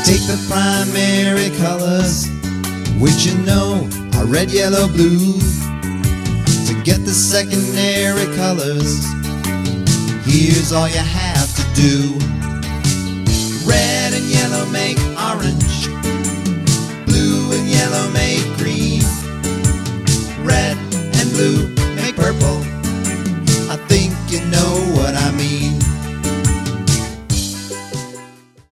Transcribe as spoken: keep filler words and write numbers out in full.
Take the primary colors, which you know are red, yellow, blue. To get the secondary colors, here's all you have to do. Red and yellow make orange, blue and yellow make green, red and blue